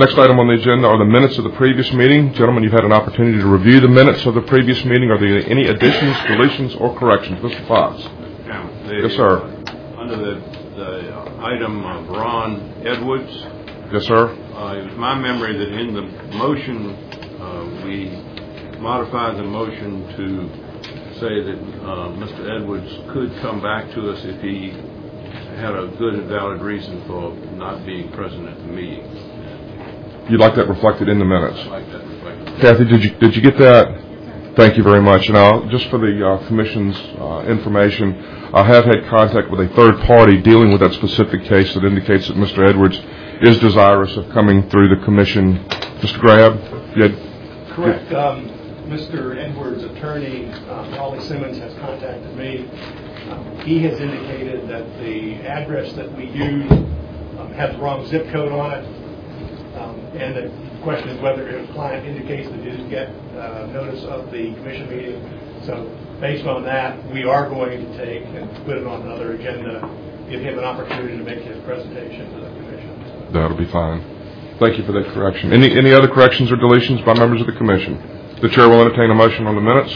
Next item on the agenda are the minutes of the previous meeting. Gentlemen, you've had an opportunity to review the minutes of the previous meeting. Are there any additions, deletions, or corrections? Mr. Fox. Yes, sir. Under the item of Ron Edwards. Yes, sir. It was my memory that in the motion, we modified the motion to say that Mr. Edwards could come back to us if he had a good and valid reason for not being present at the meeting. You'd like that reflected in the minutes? I'd like that reflected. Kathy, did you get that? Thank you very much. Now, just for the Commission's information, I have had contact with a third party dealing with that specific case that indicates that Mr. Edwards is desirous of coming through the Commission. Mr. Grab? Correct. Mr. Edwards' attorney, Wally Simmons, has contacted me. He has indicated that the address that we use has the wrong zip code on it. And the question is whether his client indicates that he didn't get notice of the Commission meeting. So based on that, we are going to take and put it on another agenda, give him an opportunity to make his presentation to the Commission. That'll be fine. Thank you for that correction. Any other corrections or deletions by members of the Commission? The Chair will entertain a motion on the minutes.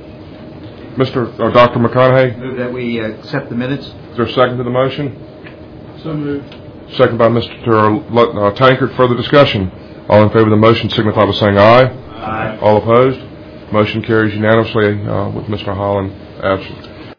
Dr. McConaughey? Move that we accept the minutes. Is there a second to the motion? So moved. Second by Mr. Tankard. Further discussion? All in favor of the motion signify by saying aye. Aye. All opposed? Motion carries unanimously with Mr. Holland absent.